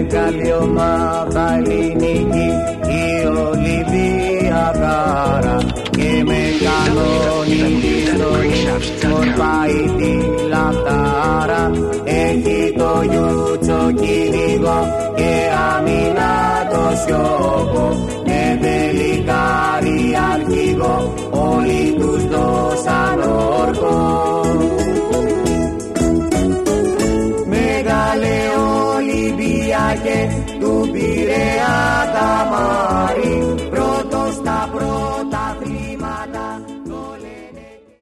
μεγάλη ομάδα ελληνική, η Ολυμπιακάρα, και με κανόνι σκορπάει τη λαχτάρα. Έχει το γιούτσο κυνηγό και άμυνα το σιώπο, με τελικάρι αρχηγό όλοι τους δώσαν όρκο.